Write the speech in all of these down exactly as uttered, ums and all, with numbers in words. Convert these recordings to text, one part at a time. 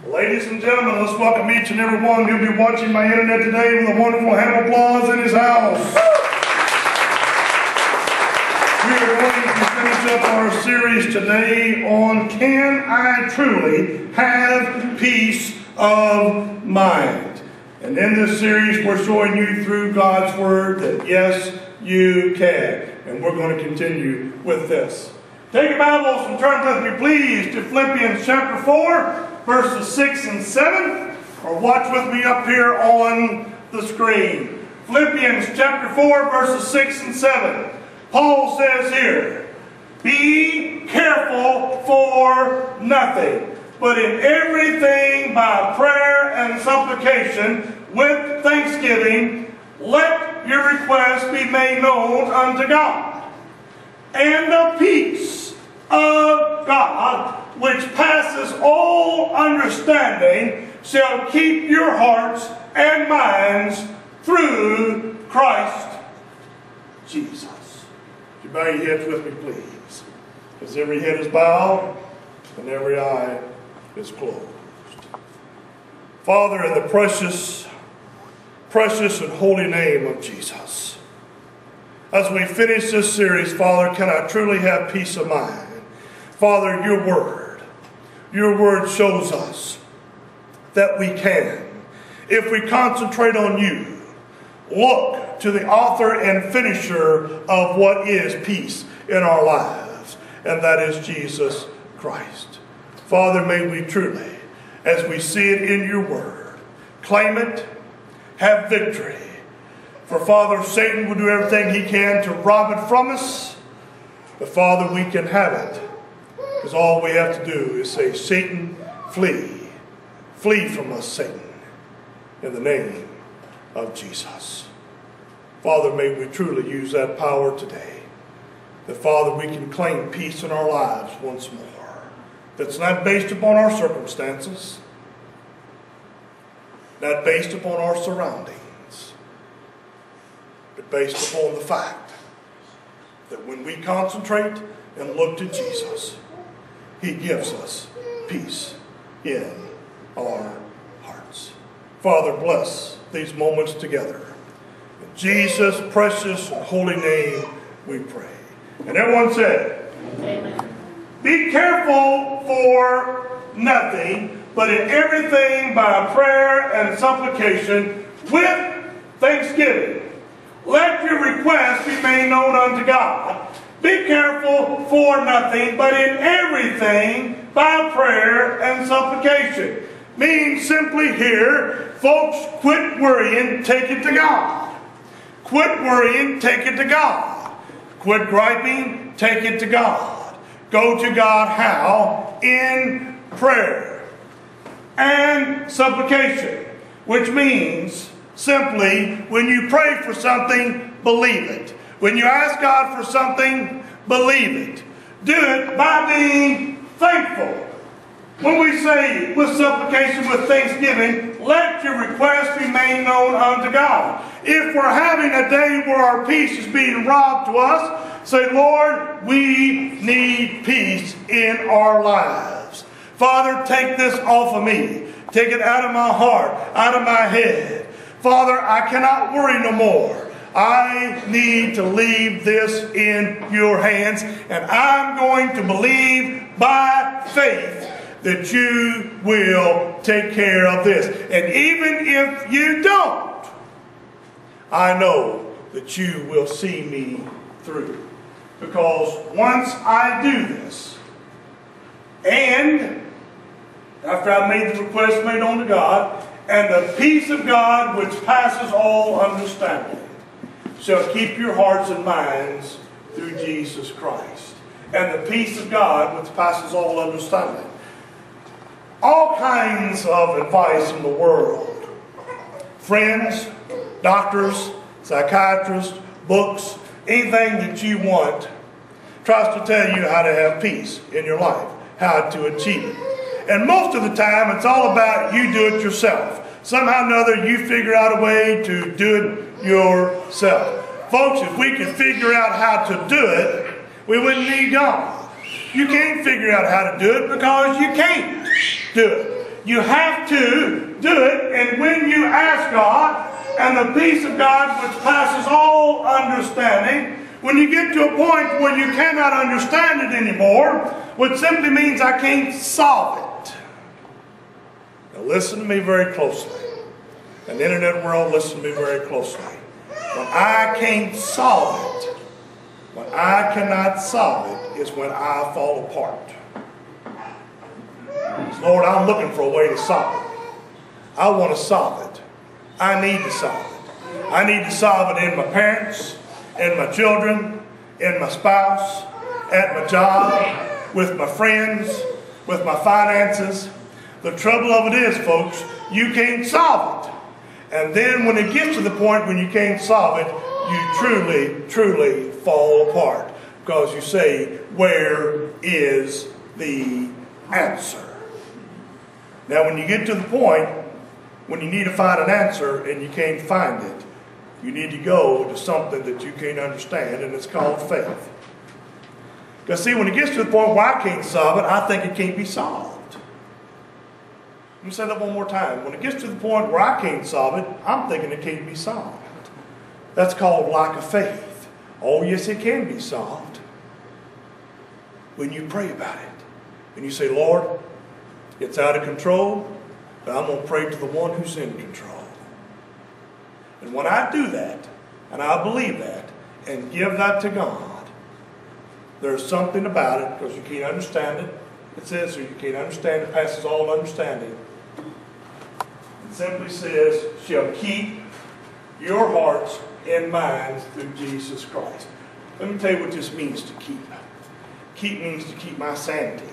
Ladies and gentlemen, let's welcome each and every one who'll be watching my internet today with a wonderful hand of applause in his house. We are going to finish up our series today on Can I Truly Have Peace of Mind? And in this series, we're showing you through God's Word that yes, you can. And we're going to continue with this. Take your Bibles and turn with me, please, to Philippians chapter four. Verses six and seven, or watch with me up here on the screen. Philippians chapter four, verses six and seven. Paul says here, be careful for nothing, but in everything by prayer and supplication with thanksgiving, let your requests be made known unto God. And the peace of God, which passes all understanding, shall keep your hearts and minds through Christ Jesus. You bow your heads with me, please. Because every head is bowed and every eye is closed. Father, in the precious, precious and holy name of Jesus, as we finish this series, Father, can I truly have peace of mind? Father, your word, your word shows us that we can. If we concentrate on you, look to the author and finisher of what is peace in our lives, and that is Jesus Christ. Father, may we truly, as we see it in your word, claim it, have victory. For Father, Satan will do everything he can to rob it from us, but Father, we can have it. Because all we have to do is say, Satan, flee. Flee from us, Satan. In the name of Jesus. Father, may we truly use that power today. That, Father, we can claim peace in our lives once more. That's not based upon our circumstances. Not based upon our surroundings. But based upon the fact that when we concentrate and look to Jesus, he gives us peace in our hearts. Father, bless these moments together. In Jesus' precious and holy name we pray. And everyone said, amen. Be careful for nothing, but in everything by prayer and supplication with thanksgiving. Let your requests be made known unto God. Be careful for nothing, but in everything by prayer and supplication. Means simply here, folks, quit worrying, take it to God. Quit worrying, take it to God. Quit griping, take it to God. Go to God how? In prayer and supplication. Which means, simply, when you pray for something, believe it. When you ask God for something, believe it. Do it by being thankful. When we say with supplication, with thanksgiving, let your request be made known unto God. If we're having a day where our peace is being robbed to us, say, Lord, we need peace in our lives. Father, take this off of me. Take it out of my heart, out of my head. Father, I cannot worry no more. I need to leave this in your hands, and I'm going to believe by faith that you will take care of this. And even if you don't, I know that you will see me through. Because once I do this, and after I've made the request made known to God, and the peace of God which passes all understanding shall keep your hearts and minds through Jesus Christ. And the peace of God which passes all understanding. All kinds of advice in the world. Friends, doctors, psychiatrists, books, anything that you want tries to tell you how to have peace in your life, how to achieve it. And most of the time it's all about you do it yourself. Somehow or another you figure out a way to do it yourself. Folks, if we could figure out how to do it, we wouldn't need God. You can't figure out how to do it because you can't do it. You have to do it, and when you ask God, and the peace of God which passes all understanding, when you get to a point where you cannot understand it anymore, which simply means I can't solve it. Now listen to me very closely. In the internet world, listen to me very closely. When I can't solve it, when I cannot solve it, is when I fall apart. Lord, I'm looking for a way to solve it. I want to solve it. I need to solve it. I need to solve it in my parents, in my children, in my spouse, at my job, with my friends, with my finances. The trouble of it is, folks, you can't solve it. And then when it gets to the point when you can't solve it, you truly, truly fall apart. Because you say, where is the answer? Now when you get to the point when you need to find an answer and you can't find it, you need to go to something that you can't understand, and it's called faith. Because see, when it gets to the point where I can't solve it, I think it can't be solved. Let me say that one more time. When it gets to the point where I can't solve it, I'm thinking it can't be solved. That's called lack of faith. Oh yes, it can be solved when you pray about it. And you say, Lord, it's out of control, but I'm going to pray to the one who's in control. And when I do that, and I believe that, and give that to God, there's something about it, because you can't understand it. It says here, you can't understand it, passes all understanding. It simply says, shall keep your hearts and minds through Jesus Christ. Let me tell you what this means to keep. Keep means to keep my sanity.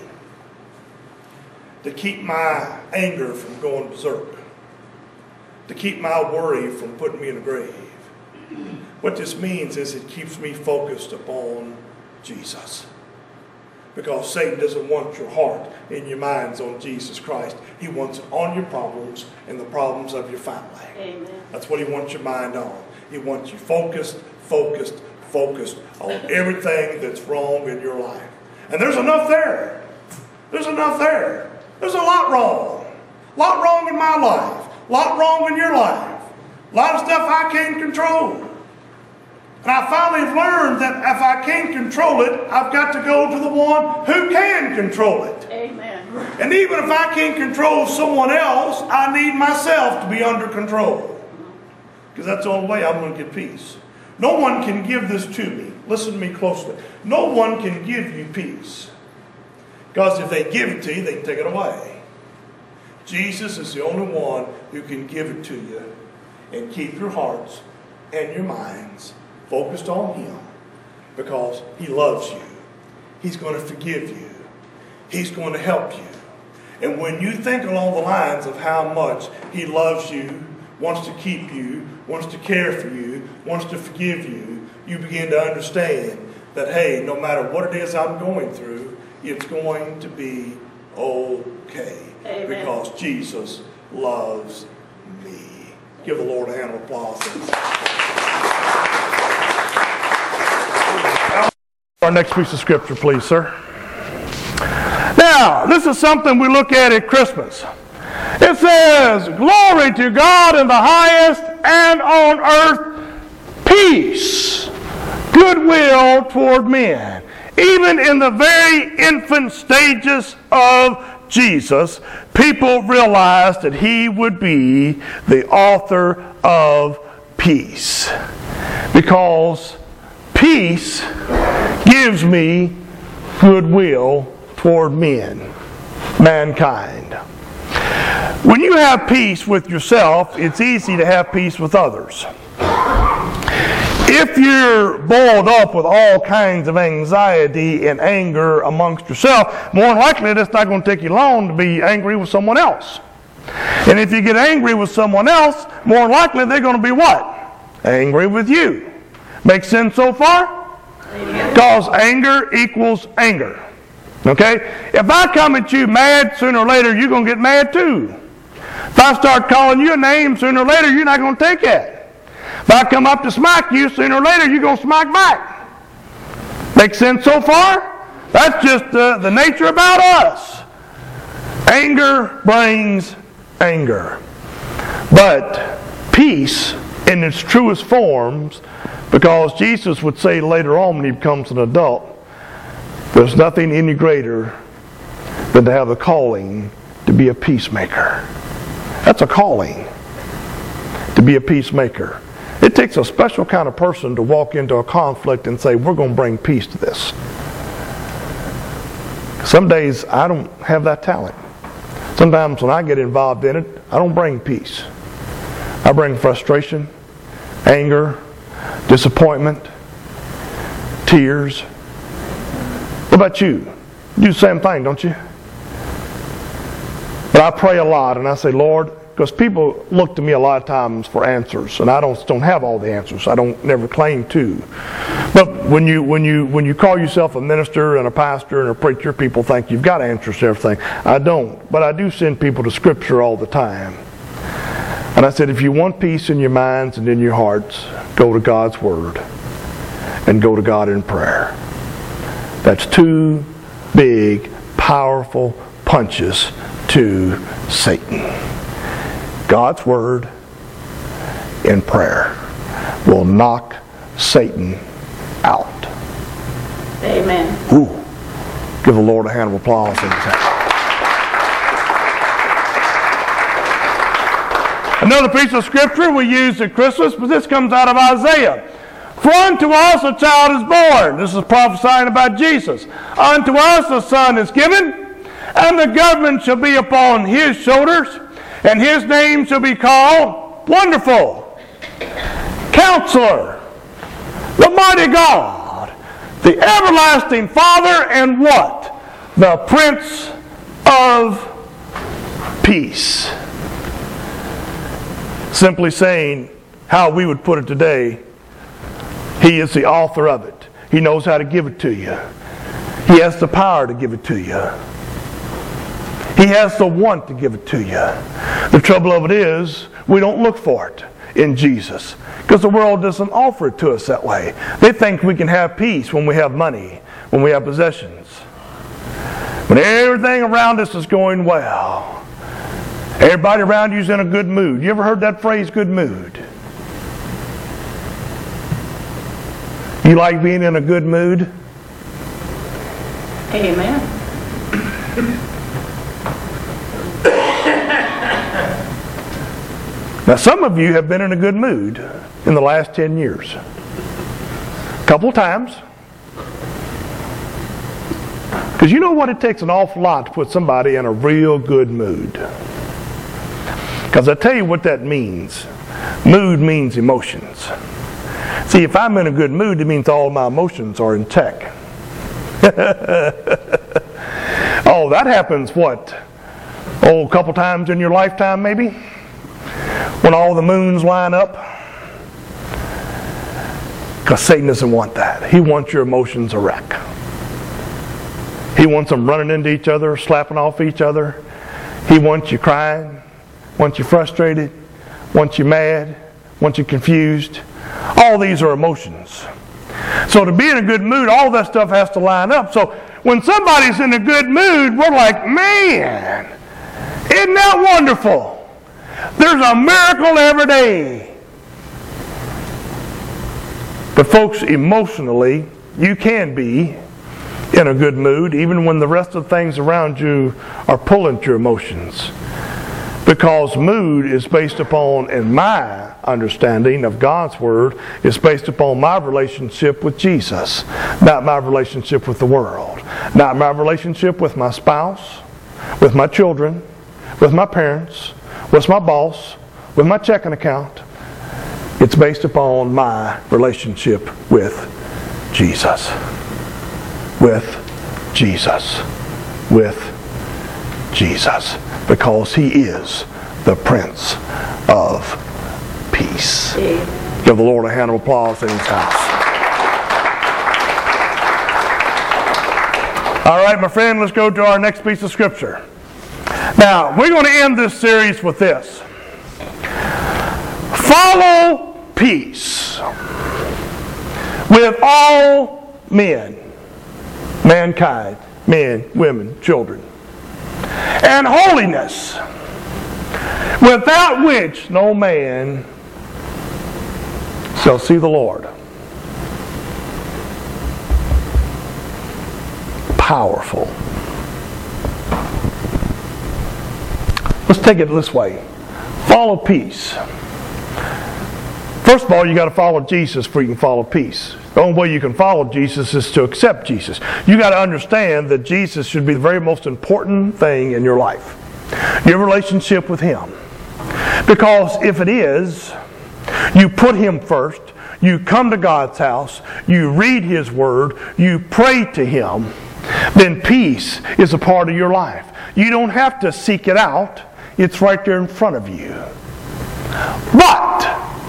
To keep my anger from going berserk. To keep my worry from putting me in a grave. What this means is it keeps me focused upon Jesus. Because Satan doesn't want your heart and your minds on Jesus Christ. He wants it on your problems and the problems of your family. Amen. That's what he wants your mind on. He wants you focused, focused, focused on everything that's wrong in your life. And there's enough there. There's enough there. There's a lot wrong. A lot wrong in my life. A lot wrong in your life. A lot of stuff I can't control. And I finally have learned that if I can't control it, I've got to go to the one who can control it. Amen. And even if I can't control someone else, I need myself to be under control. Because that's the only way I'm going to get peace. No one can give this to me. Listen to me closely. No one can give you peace. Because if they give it to you, they can take it away. Jesus is the only one who can give it to you and keep your hearts and your minds focused on him, because he loves you. He's going to forgive you. He's going to help you. And when you think along the lines of how much he loves you, wants to keep you, wants to care for you, wants to forgive you, you begin to understand that, hey, no matter what it is I'm going through, it's going to be okay. Amen. Because Jesus loves me. Give the Lord a hand of applause. Our next piece of scripture, please, sir. Now, this is something we look at at Christmas. It says, glory to God in the highest, and on earth peace, goodwill toward men. Even in the very infant stages of Jesus, people realized that he would be the author of peace. Because peace gives me goodwill toward men, mankind. When you have peace with yourself, it's easy to have peace with others. If you're boiled up with all kinds of anxiety and anger amongst yourself, more likely it's not going to take you long to be angry with someone else. And if you get angry with someone else, more likely they're going to be what? Angry with you. Make sense so far? Because anger equals anger. Okay? If I come at you mad, sooner or later you're going to get mad too. If I start calling you a name, sooner or later you're not going to take it. If I come up to smack you, sooner or later you're going to smack back. Make sense so far? That's just uh, the nature about us. Anger brings anger. But peace in its truest forms, because Jesus would say later on when he becomes an adult, there's nothing any greater than to have the calling to be a peacemaker. That's a calling, to be a peacemaker. It takes a special kind of person to walk into a conflict and say, we're going to bring peace to this. Some days I don't have that talent. Sometimes when I get involved in it, I don't bring peace. I bring frustration, anger, disappointment, tears. What about you? You do the same thing, don't you? But I pray a lot and I say, Lord, because people look to me a lot of times for answers, and I don't don't have all the answers. I don't never claim to. But when you when you when you call yourself a minister and a pastor and a preacher, people think you've got answers to everything. I don't, but I do send people to Scripture all the time. And I said, if you want peace in your minds and in your hearts, go to God's Word and go to God in prayer. That's two big, powerful punches to Satan. God's Word in prayer will knock Satan out. Amen. Ooh. Give the Lord a hand of applause. Another piece of Scripture we use at Christmas, but this comes out of Isaiah. For unto us a child is born. This is prophesying about Jesus. Unto us a son is given, and the government shall be upon his shoulders, and his name shall be called Wonderful, Counselor, the Mighty God, the Everlasting Father, and what? The Prince of Peace. Simply saying, how we would put it today, He is the author of it. He knows how to give it to you. He has the power to give it to you. He has the want to give it to you. The trouble of it is, we don't look for it in Jesus, because the world doesn't offer it to us that way. They think we can have peace when we have money, when we have possessions. When everything around us is going well, everybody around you is in a good mood. You ever heard that phrase, good mood? You like being in a good mood? Amen. Now, some of you have been in a good mood in the last ten years. A couple times. Because you know what? It takes an awful lot to put somebody in a real good mood. Because I tell you what that means. Mood means emotions. See, if I'm in a good mood, it means all my emotions are in check. Oh, that happens, what? Oh, a couple times in your lifetime, maybe? When all the moons line up? Because Satan doesn't want that. He wants your emotions a wreck. He wants them running into each other, slapping off each other. He wants you crying, wants you frustrated, wants you mad, wants you confused. All these are emotions. So to be in a good mood, all that stuff has to line up. So when somebody's in a good mood, we're like, man, isn't that wonderful? There's a miracle every day. But folks, emotionally, you can be in a good mood even when the rest of the things around you are pulling at your emotions. Because mood is based upon, in my understanding of God's Word, is based upon my relationship with Jesus, not my relationship with the world, not my relationship with my spouse, with my children, with my parents, with my boss, with my checking account. It's based upon my relationship with Jesus. With Jesus. With Jesus. Because He is the Prince of Peace. Yeah. Give the Lord a hand of applause in His house. All right, my friend, let's go to our next piece of Scripture. Now, we're going to end this series with this. Follow peace with all men, mankind, men, women, children. and holiness, without which no man shall see the Lord. Powerful. Let's take it this way. Follow peace. First of all, you got to follow Jesus before you can follow peace. The only way you can follow Jesus is to accept Jesus. You got to understand that Jesus should be the very most important thing in your life. Your relationship with Him. Because if it is, you put Him first, you come to God's house, you read His Word, you pray to Him, then peace is a part of your life. You don't have to seek it out. It's right there in front of you. But,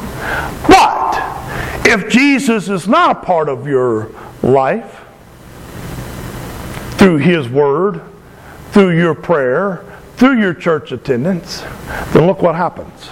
but, if Jesus is not a part of your life, through His Word, through your prayer, through your church attendance, then look what happens.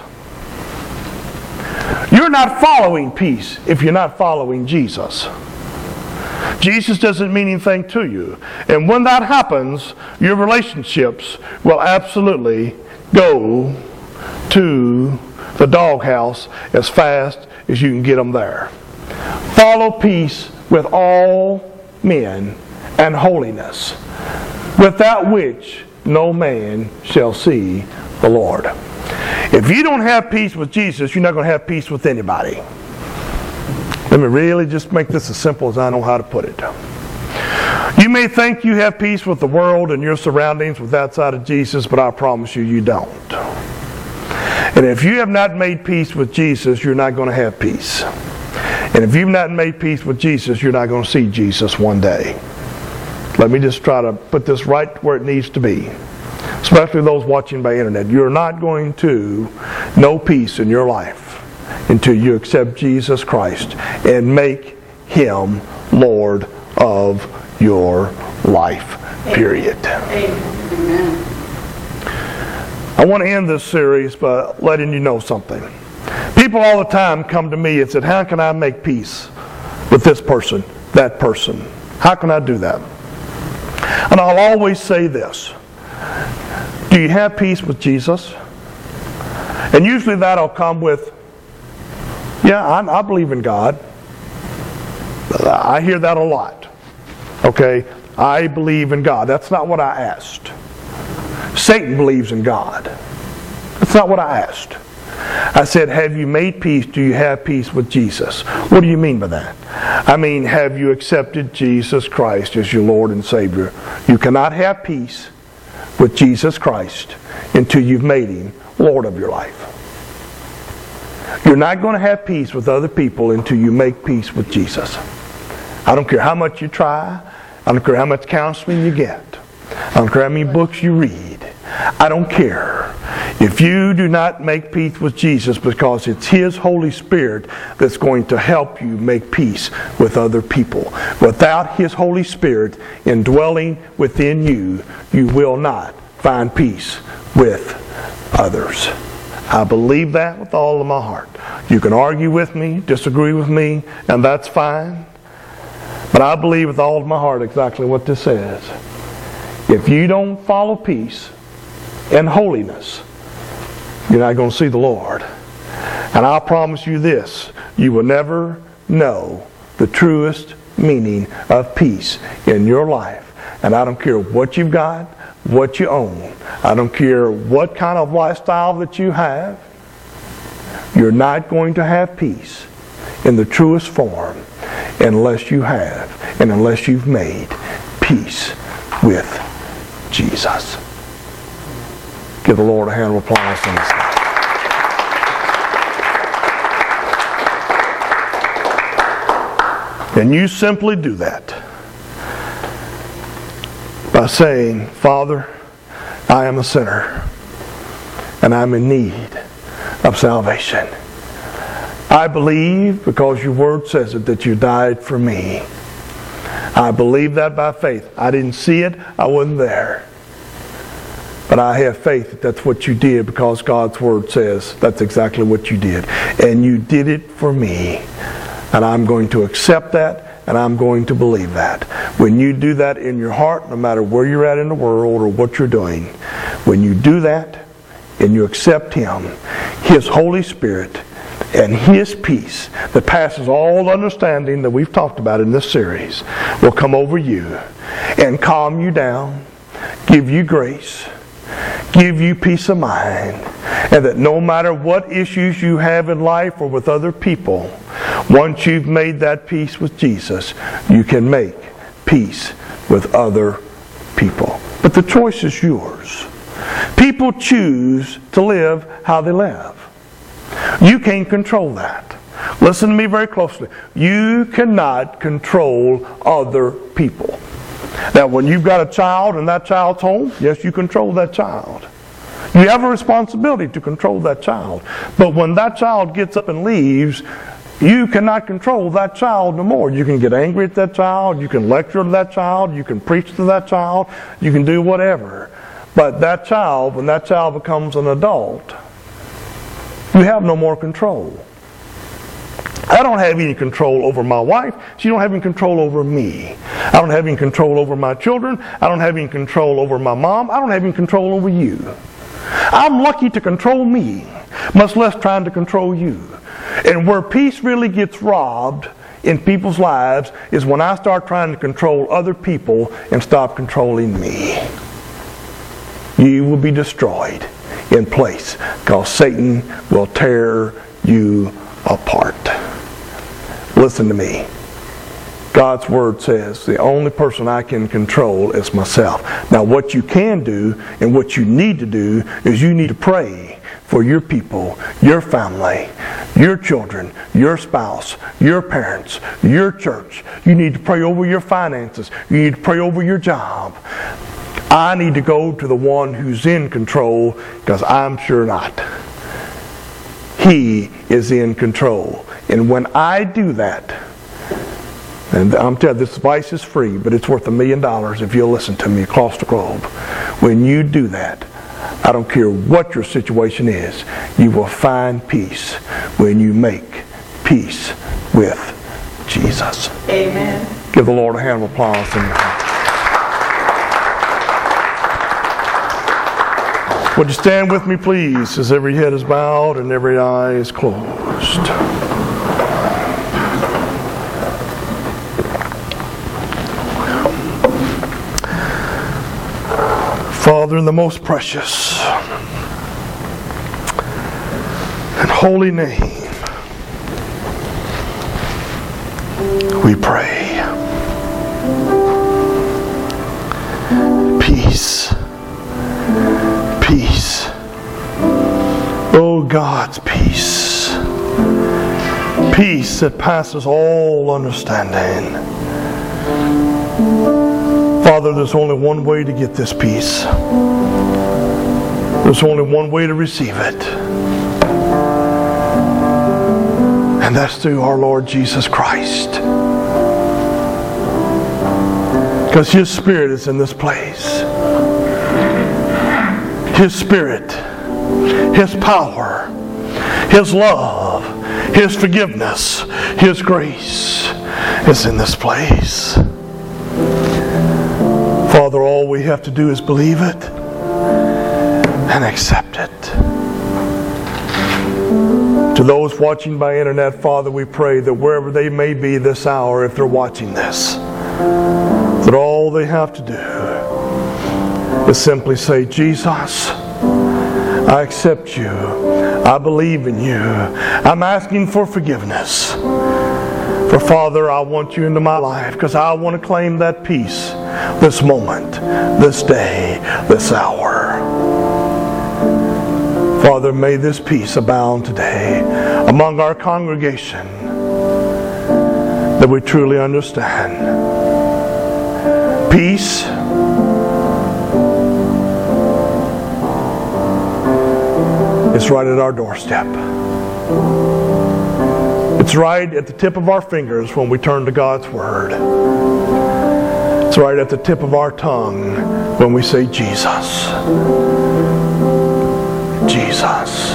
You're not following peace if you're not following Jesus. Jesus doesn't mean anything to you. And when that happens, your relationships will absolutely go to the doghouse as fast as you can get them there. Follow peace with all men and holiness, without which no man shall see the Lord. If you don't have peace with Jesus, you're not going to have peace with anybody. Let me really just make this as simple as I know how to put it. You may think you have peace with the world and your surroundings with outside of Jesus, but I promise you, you don't. And if you have not made peace with Jesus, you're not going to have peace. And if you've not made peace with Jesus, you're not going to see Jesus one day. Let me just try to put this right where it needs to be. Especially those watching by internet. You're not going to know peace in your life until you accept Jesus Christ and make Him Lord of your life. Period. Amen. I want to end this series by letting you know something. People all the time come to me and say, how can I make peace with this person, that person? How can I do that? And I'll always say this. Do you have peace with Jesus? And usually that'll come with, yeah, I, I believe in God. I hear that a lot. Okay, I believe in God. That's not what I asked. Satan believes in God. That's not what I asked. I said, have you made peace? Do you have peace with Jesus? What do you mean by that? I mean, have you accepted Jesus Christ as your Lord and Savior? You cannot have peace with Jesus Christ until you've made Him Lord of your life. You're not going to have peace with other people until you make peace with Jesus. I don't care how much you try. I don't care how much counseling you get. I don't care how many books you read. I don't care. If you do not make peace with Jesus, because it's His Holy Spirit that's going to help you make peace with other people. Without His Holy Spirit indwelling within you, you will not find peace with others. I believe that with all of my heart. You can argue with me, disagree with me, and that's fine. But I believe with all of my heart exactly what this says. If you don't follow peace and holiness, you're not going to see the Lord. And I'll promise you this, you will never know the truest meaning of peace in your life. And I don't care what you've got, what you own. I don't care what kind of lifestyle that you have. You're not going to have peace in the truest form unless you have and unless you've made peace with Jesus. Give the Lord a hand of applause on this. And you simply do that by saying, Father, I am a sinner and I'm in need of salvation. I believe, because your word says it, that you died for me. I believe that by faith. I didn't see it. I wasn't there. But I have faith that that's what you did, because God's word says that's exactly what you did. And you did it for me. And I'm going to accept that and I'm going to believe that. When you do that in your heart, no matter where you're at in the world or what you're doing, when you do that and you accept Him, His Holy Spirit and His peace that passes all understanding that we've talked about in this series will come over you and calm you down, give you grace, give you peace of mind, and that no matter what issues you have in life or with other people, once you've made that peace with Jesus, you can make peace with other people. But the choice is yours. People choose to live how they live. You can't control that. Listen to me very closely. You cannot control other people. Now, when you've got a child and that child's home, yes, you control that child. You have a responsibility to control that child. But when that child gets up and leaves, you cannot control that child no more. You can get angry at that child, you can lecture to that child, you can preach to that child, you can do whatever. But that child, when that child becomes an adult, you have no more control. I don't have any control over my wife. She don't have any control over me. I don't have any control over my children. I don't have any control over my mom. I don't have any control over you. I'm lucky to control me, much less trying to control you. And where peace really gets robbed in people's lives is when I start trying to control other people and stop controlling me. You will be destroyed in place because Satan will tear you apart. Listen to me. God's Word says the only person I can control is myself. Now what you can do and what you need to do is you need to pray for your people, your family, your children, your spouse, your parents, your church. You need to pray over your finances. You need to pray over your job. I need to go to the one who's in control because I'm sure not. He is in control. And when I do that, and I'm telling you, this advice is free, but it's worth a million dollars if you'll listen to me across the globe. When you do that, I don't care what your situation is, you will find peace when you make peace with Jesus. Amen. Give the Lord a hand of applause. Would you stand with me, please, as every head is bowed and every eye is closed. Father, in the most precious and holy name, we pray. Peace. Peace. Oh, God's peace. Peace that passes all understanding. Father, there's only one way to get this peace. There's only one way to receive it. And that's through our Lord Jesus Christ. Because His Spirit is in this place. His Spirit, His power, His love, His forgiveness, His grace is in this place. Father, all we have to do is believe it and accept it. To those watching by internet, Father, we pray that wherever they may be this hour, if they're watching this, that all they have to do is simply say, Jesus, I accept you. I believe in you. I'm asking for forgiveness. For Father, I want you into my life because I want to claim that peace this moment, this day, this hour. Father, may this peace abound today among our congregation, that we truly understand. Peace is right at our doorstep. It's right at the tip of our fingers when we turn to God's Word. It's right at the tip of our tongue when we say Jesus. Jesus.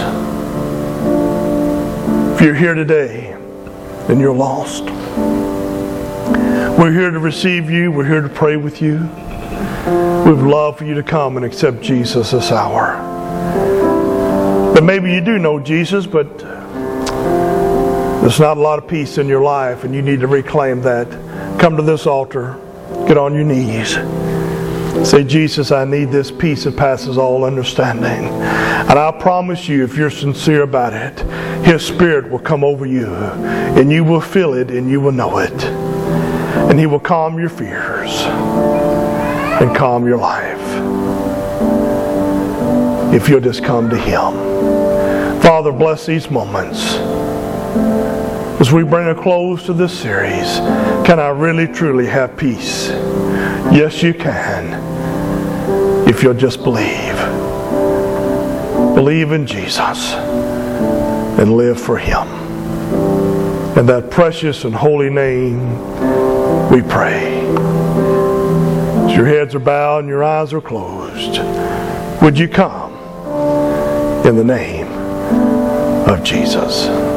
If you're here today and you're lost, We're here to receive you. We're here to pray with you. We'd love for you to come and accept Jesus this hour. But maybe you do know Jesus, but there's not a lot of peace in your life and you need to reclaim that. Come to this altar. Get on your knees. Say, Jesus, I need this peace that passes all understanding. And I promise you, if you're sincere about it, His Spirit will come over you and you will feel it and you will know it. And He will calm your fears and calm your life if you'll just come to Him. Father, bless these moments. As we bring a close to this series, can I really truly have peace? Yes, you can, if you'll just believe. Believe in Jesus and live for Him. In that precious and holy name we pray. As your heads are bowed and your eyes are closed, would you come in the name of Jesus?